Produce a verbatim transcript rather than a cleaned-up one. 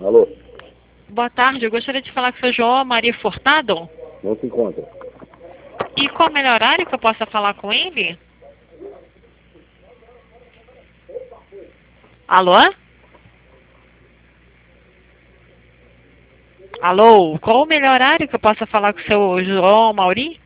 Alô? Boa tarde, eu gostaria de falar com o seu João Maria Furtado. Não se encontra. E qual o melhor horário que eu possa falar com ele? Alô? Alô? Qual o melhor horário que eu possa falar com o seu João Mauri?